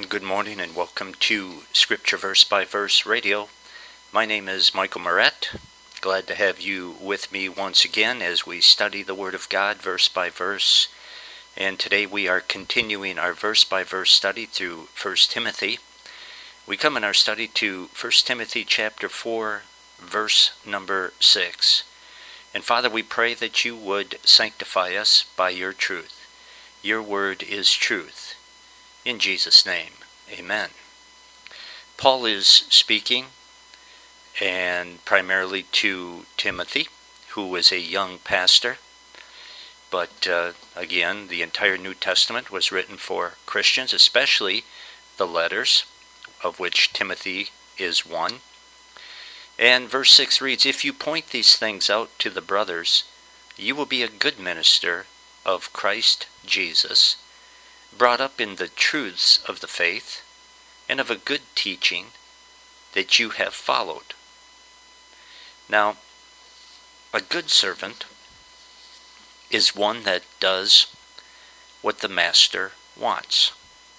Good morning and welcome to Scripture Verse by Verse Radio. My name is Michael Moret. Glad to have you with me once again as we study the Word of God verse by verse. And today we are continuing our verse by verse study through 1 Timothy. We come in our study to 1 Timothy chapter 4, verse number 6. And Father, we pray that you would sanctify us by your truth. Your word is truth. In Jesus' name, amen. Paul is speaking, and primarily to Timothy, who was a young pastor. But again, the entire New Testament was written for Christians, especially the letters, of which Timothy is one. And verse 6 reads, "If you point these things out to the brothers, you will be a good minister of Christ Jesus, brought up in the truths of the faith and of a good teaching that you have followed." Now, a good servant is one that does what the master wants.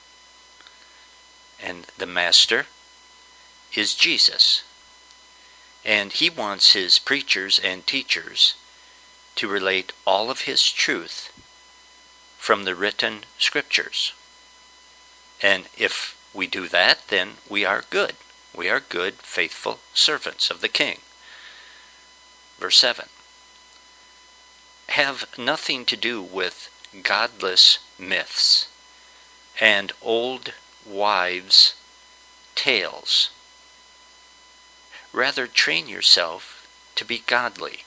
And the master is Jesus. And he wants his preachers and teachers to relate all of his truth from the written scriptures. And if we do that, then we are good. We are good, faithful servants of the King. Verse 7. "Have nothing to do with godless myths and old wives' tales. Rather train yourself to be godly."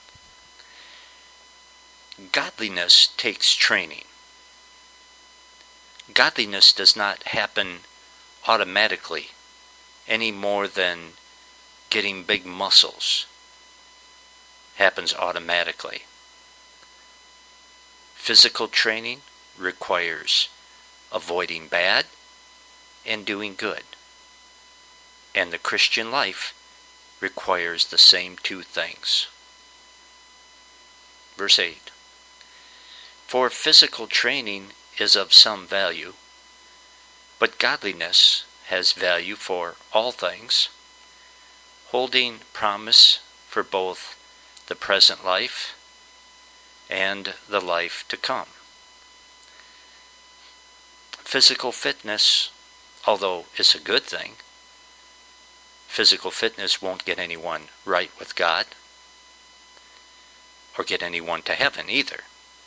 Godliness takes training. Godliness does not happen automatically any more than getting big muscles happens automatically. Physical training requires avoiding bad and doing good. And the Christian life requires the same two things. Verse 8. "For physical training is of some value, but godliness has value for all things, holding promise for both the present life and the life to come." Physical fitness, although it's a good thing, physical fitness won't get anyone right with God or get anyone to heaven either.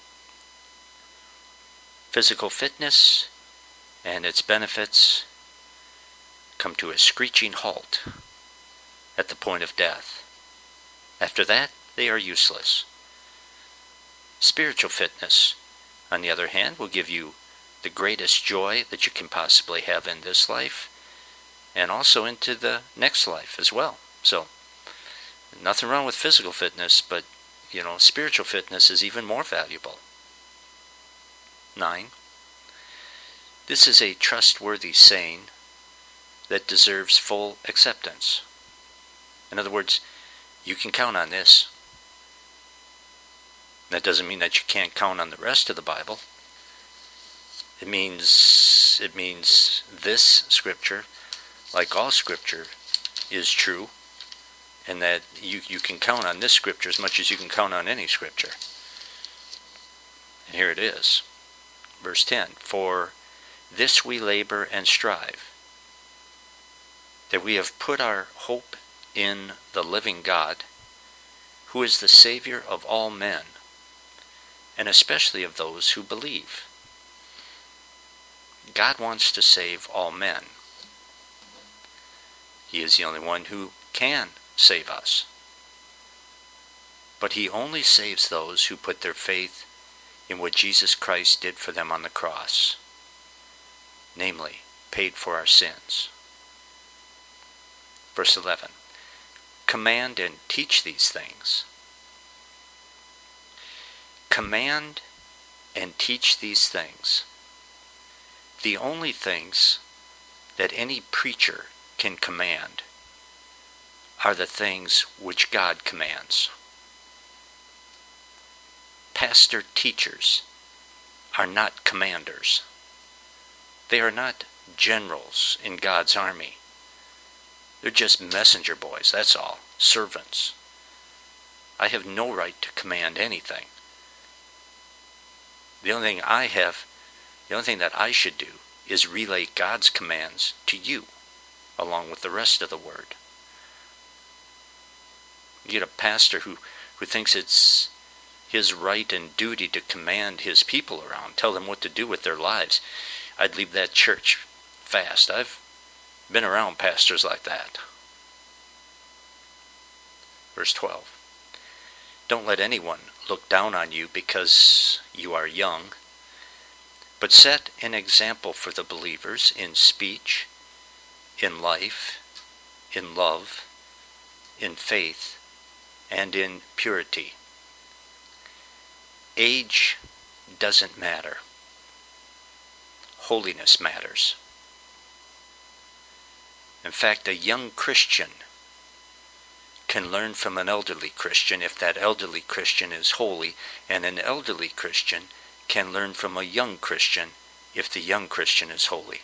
Physical fitness and its benefits come to a screeching halt at the point of death. After that, they are useless. Spiritual fitness, on the other hand, will give you the greatest joy that you can possibly have in this life and also into the next life as well. So, nothing wrong with physical fitness, but spiritual fitness is even more valuable. 9. This is a trustworthy saying that deserves full acceptance. In other words, you can count on this. That doesn't mean that you can't count on the rest of the Bible. It means this scripture, like all scripture, is true, and that you can count on this scripture as much as you can count on any scripture. And here it is. Verse 10, "For this we labor and strive, that we have put our hope in the living God, who is the Savior of all men, and especially of those who believe." God wants to save all men. He is the only one who can save us. But he only saves those who put their faith in what Jesus Christ did for them on the cross, namely, paid for our sins. Verse 11, "Command and teach these things." Command and teach these things. The only things that any preacher can command are the things which God commands. Pastor teachers are not commanders. They are not generals in God's army. They're just messenger boys, that's all. Servants. I have no right to command anything. The only thing that I should do is relay God's commands to you, along with the rest of the word. You get a pastor who thinks it's his right and duty to command his people around, tell them what to do with their lives. I'd leave that church fast. I've been around pastors like that. Verse 12. Don't let anyone look down on you because you are young, but set an example for the believers in speech, in life, in love, in faith, and in purity. Age doesn't matter. Holiness matters. In fact, a young Christian can learn from an elderly Christian if that elderly Christian is holy, and an elderly Christian can learn from a young Christian if the young Christian is holy.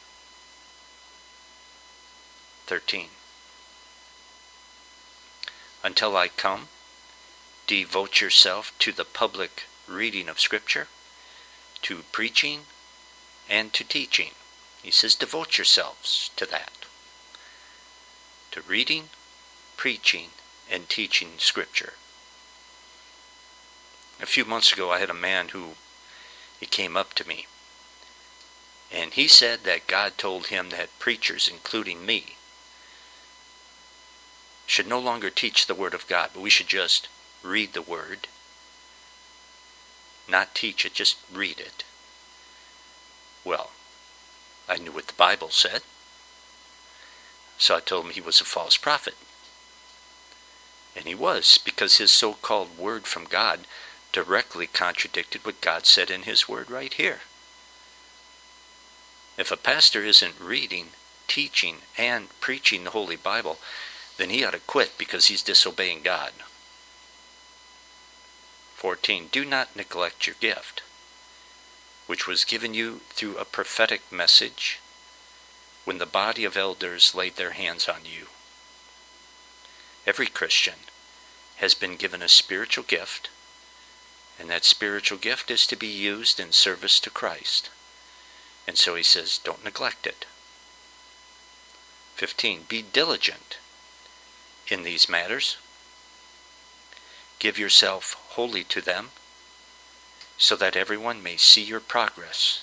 13. Until I come, devote yourself to the public reading of Scripture, to preaching, and to teaching. He says devote yourselves to that. To reading, preaching, and teaching Scripture. A few months ago I had a man he came up to me, and he said that God told him that preachers, including me, should no longer teach the Word of God, but we should just read the Word, not teach it, just read it. Well, I knew what the Bible said, so I told him he was a false prophet. And he was, because his so-called word from God directly contradicted what God said in his word right here. If a pastor isn't reading, teaching, and preaching the Holy Bible, then he ought to quit because he's disobeying God. 14. Do not neglect your gift, which was given you through a prophetic message when the body of elders laid their hands on you. Every Christian has been given a spiritual gift, and that spiritual gift is to be used in service to Christ. And so he says, don't neglect it. 15. Be diligent in these matters. Give yourself wholly to them, so that everyone may see your progress.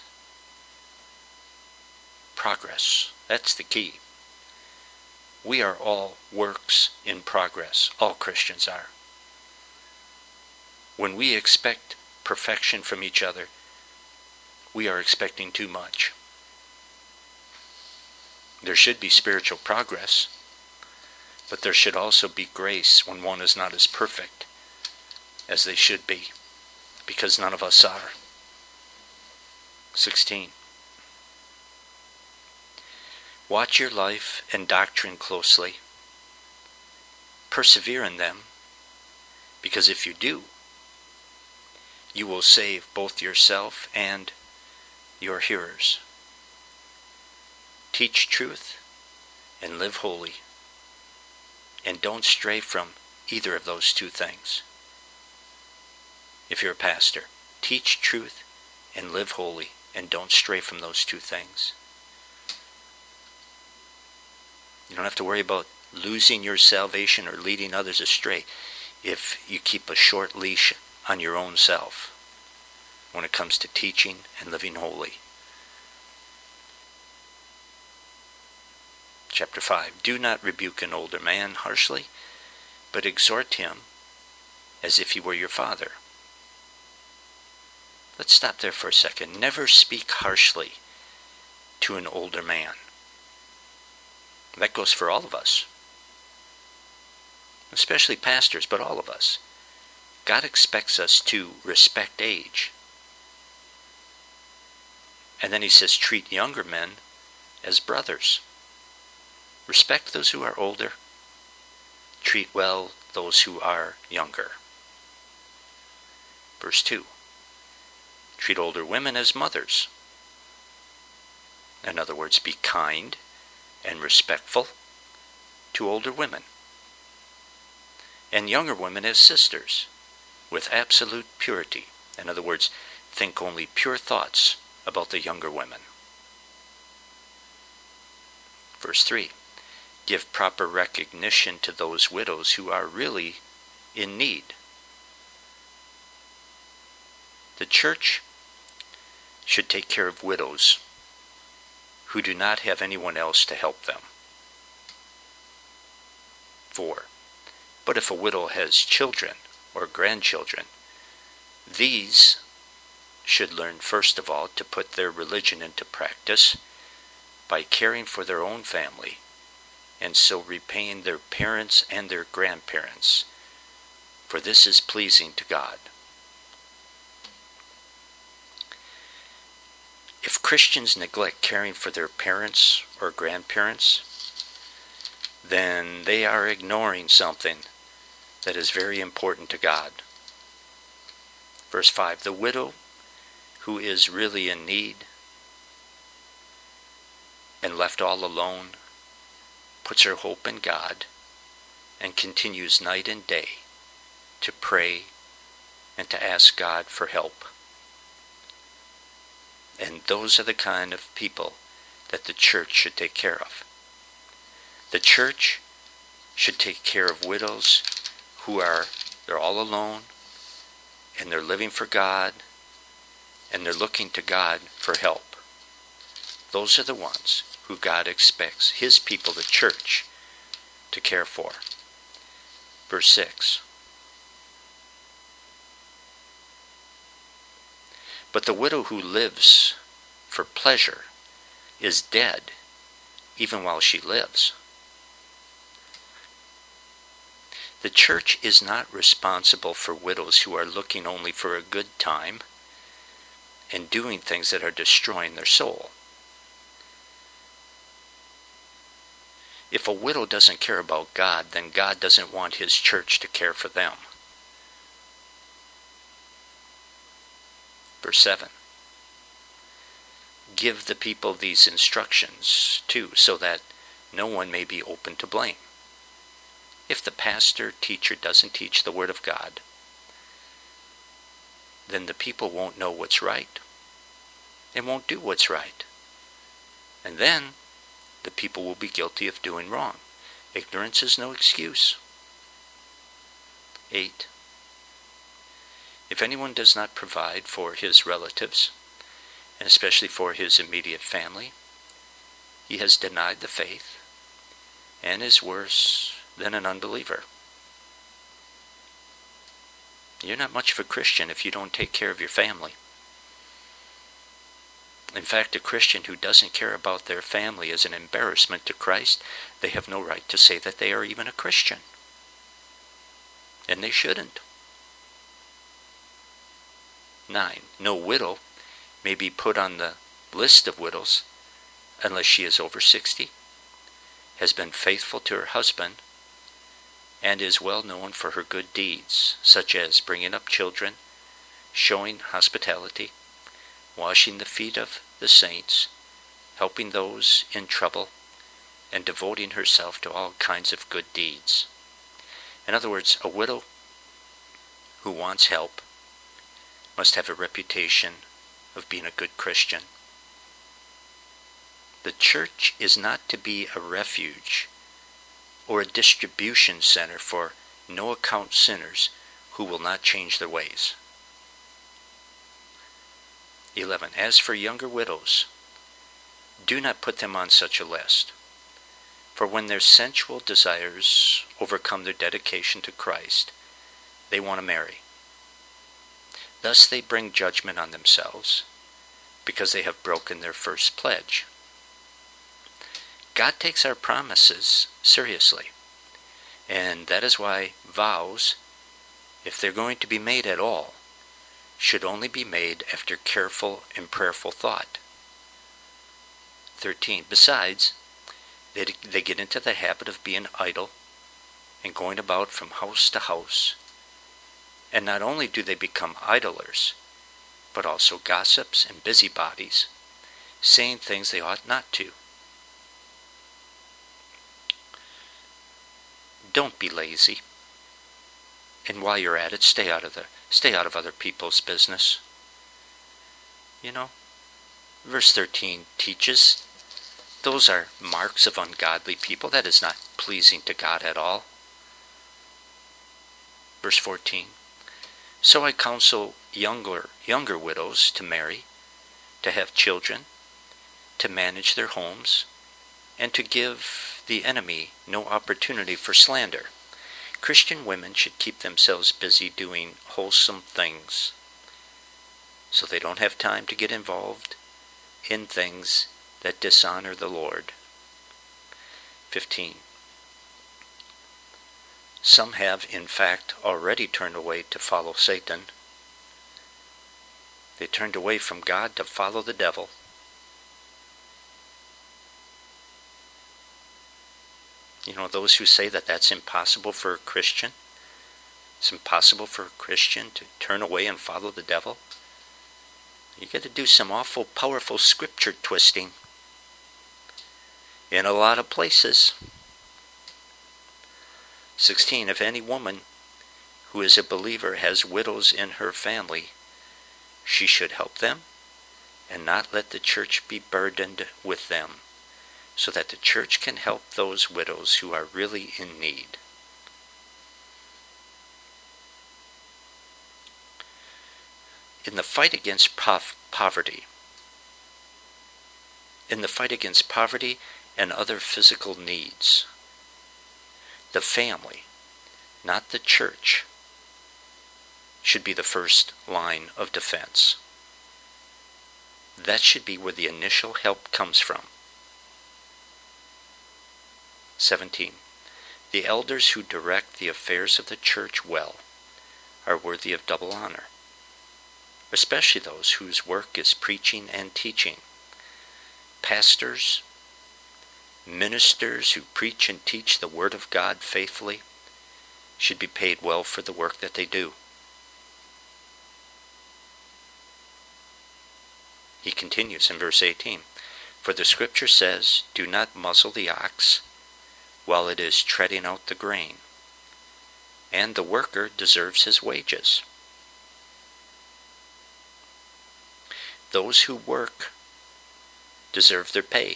Progress, that's the key. We are all works in progress. All Christians are. When we expect perfection from each other, we are expecting too much. There should be spiritual progress, but there should also be grace when one is not as perfect as they should be, because none of us are. 16. Watch your life and doctrine closely. Persevere in them, because if you do, you will save both yourself and your hearers. Teach truth and live holy, and don't stray from either of those two things. If you're a pastor, teach truth and live holy, and don't stray from those two things. You don't have to worry about losing your salvation or leading others astray if you keep a short leash on your own self when it comes to teaching and living holy. Chapter 5. Do not rebuke an older man harshly, but exhort him as if he were your father. Let's stop there for a second. Never speak harshly to an older man. That goes for all of us, especially pastors, but all of us. God expects us to respect age. And then he says, treat younger men as brothers. Respect those who are older. Treat well those who are younger. Verse 2. Treat older women as mothers. In other words, be kind and respectful to older women. And younger women as sisters, with absolute purity. In other words, think only pure thoughts about the younger women. Verse 3, give proper recognition to those widows who are really in need. The church should take care of widows who do not have anyone else to help them. 4, but if a widow has children or grandchildren, these should learn first of all to put their religion into practice by caring for their own family, and so repaying their parents and their grandparents, for this is pleasing to God. If Christians neglect caring for their parents or grandparents, then they are ignoring something that is very important to God. Verse 5, the widow who is really in need and left all alone puts her hope in God and continues night and day to pray and to ask God for help. And those are the kind of people that the church should take care of. The church should take care of widows who they're all alone, and they're living for God, and they're looking to God for help. Those are the ones who God expects His people, the church, to care for. Verse 6. But the widow who lives for pleasure is dead even while she lives. The church is not responsible for widows who are looking only for a good time and doing things that are destroying their soul. If a widow doesn't care about God, then God doesn't want His church to care for them. Verse 7. Give the people these instructions too, so that no one may be open to blame. If the pastor, teacher doesn't teach the Word of God, then the people won't know what's right and won't do what's right. And then the people will be guilty of doing wrong. Ignorance is no excuse. 8. If anyone does not provide for his relatives, and especially for his immediate family, he has denied the faith and is worse than an unbeliever. You're not much of a Christian if you don't take care of your family. In fact, a Christian who doesn't care about their family is an embarrassment to Christ. They have no right to say that they are even a Christian. And they shouldn't. 9. No widow may be put on the list of widows unless she is over 60, has been faithful to her husband, and is well known for her good deeds, such as bringing up children, showing hospitality, washing the feet of the saints, helping those in trouble, and devoting herself to all kinds of good deeds. In other words, a widow who wants help must have a reputation of being a good Christian. The church is not to be a refuge or a distribution center for no-account sinners who will not change their ways. 11. As for younger widows, do not put them on such a list. For when their sensual desires overcome their dedication to Christ, they want to marry. Thus they bring judgment on themselves, because they have broken their first pledge. God takes our promises seriously, and that is why vows, if they're going to be made at all, should only be made after careful and prayerful thought. 13. Besides, they get into the habit of being idle and going about from house to house. And not only do they become idlers, but also gossips and busybodies, saying things they ought not to. Don't be lazy. And while you're at it, stay out of other people's business. Verse 13 teaches those are marks of ungodly people. That is not pleasing to God at all. Verse 14. So I counsel younger widows to marry, to have children, to manage their homes, and to give the enemy no opportunity for slander. Christian women should keep themselves busy doing wholesome things, so they don't have time to get involved in things that dishonor the Lord. 15. Some have, in fact, already turned away to follow Satan. They turned away from God to follow the devil. Those who say that that's impossible for a Christian, it's impossible for a Christian to turn away and follow the devil. You got to do some awful powerful scripture twisting in a lot of places. 16. If any woman who is a believer has widows in her family, she should help them and not let the church be burdened with them, so that the church can help those widows who are really in need. In the fight against poverty, and other physical needs, the family, not the church, should be the first line of defense. That should be where the initial help comes from. 17. The elders who direct the affairs of the church well are worthy of double honor, especially those whose work is preaching and teaching. Pastors, ministers who preach and teach the Word of God faithfully should be paid well for the work that they do. He continues in verse 18, for the scripture says, do not muzzle the ox while it is treading out the grain, and the worker deserves his wages. Those who work deserve their pay.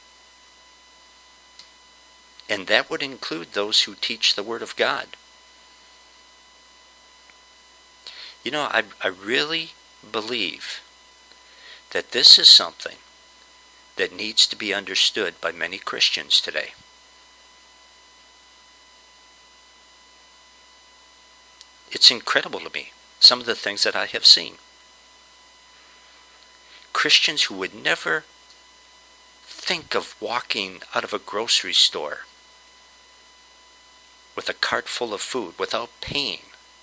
And that would include those who teach the Word of God. I really believe that this is something that needs to be understood by many Christians today. It's incredible to me, some of the things that I have seen. Christians who would never think of walking out of a grocery store with a cart full of food without paying.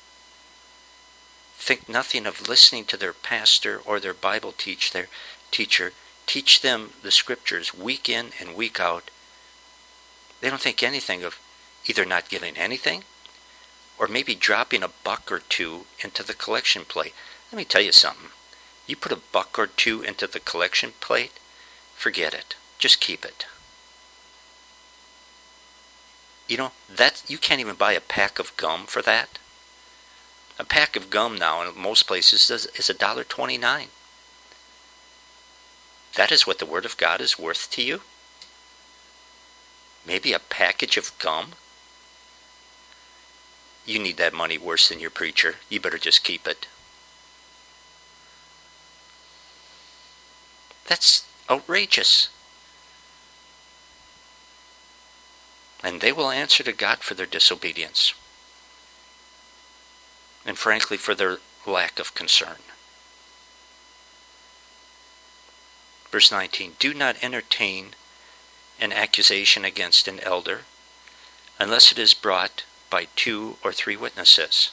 Think nothing of listening to their pastor or their Bible teacher teach them the scriptures week in and week out. They don't think anything of either not giving anything or maybe dropping $1 or $2 into the collection plate. Let me tell you something. You put $1 or $2 into the collection plate, forget it. Just keep it. That you can't even buy a pack of gum for that. A pack of gum now in most places is $1.29. That is what the Word of God is worth to you? Maybe a package of gum? You need that money worse than your preacher. You better just keep it. That's outrageous. And they will answer to God for their disobedience. And frankly, for their lack of concern. Verse 19, do not entertain an accusation against an elder unless it is brought by 2 or 3 witnesses.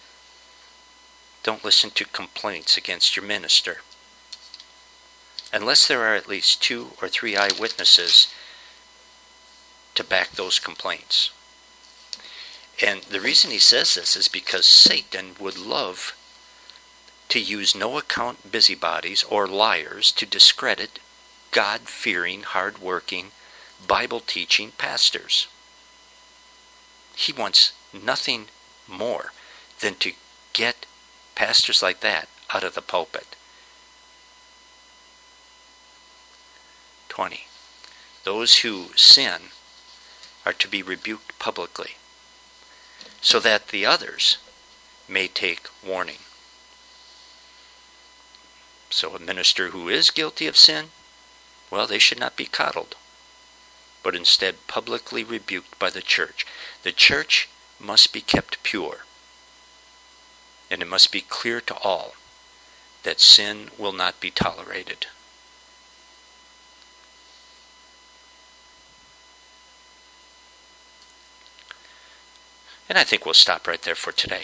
Don't listen to complaints against your minister unless there are at least 2 or 3 eyewitnesses to back those complaints. And the reason he says this is because Satan would love to use no account busybodies or liars to discredit God-fearing, hard-working, Bible-teaching pastors. He wants nothing more than to get pastors like that out of the pulpit. 20. Those who sin are to be rebuked publicly, so that the others may take warning. So a minister who is guilty of sin, well, they should not be coddled, but instead publicly rebuked by the church. The church must be kept pure, and it must be clear to all that sin will not be tolerated. And I think we'll stop right there for today.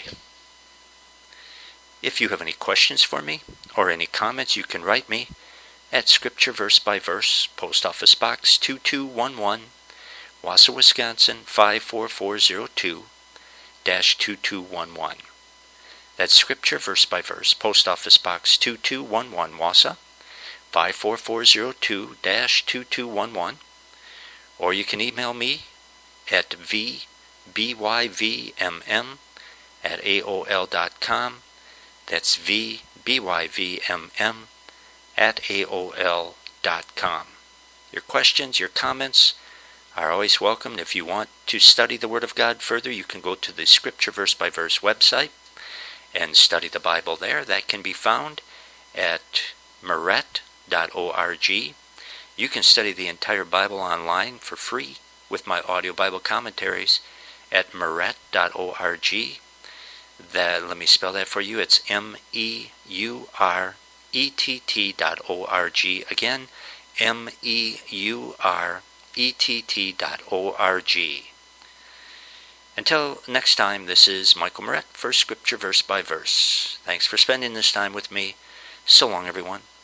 If you have any questions for me or any comments, you can write me at Scripture Verse by Verse, Post Office Box 2211, Wausau, Wisconsin 54402-2211. That's Scripture Verse by Verse, Post Office Box 2211, Wausau 54402-2211. Or you can email me at byvmm@aol.com. That's byvmm@aol.com. Your questions, your comments are always welcome. If you want to study the Word of God further, you can go to the Scripture Verse by Verse website and study the Bible there. That can be found at Meret.org. You can study the entire Bible online for free with my audio Bible commentaries at Meret.org. Let me spell that for you. It's MEURETT.org. Again, MEURETT.org. Until next time, this is Michael Meret for Scripture Verse by Verse. Thanks for spending this time with me. So long, everyone.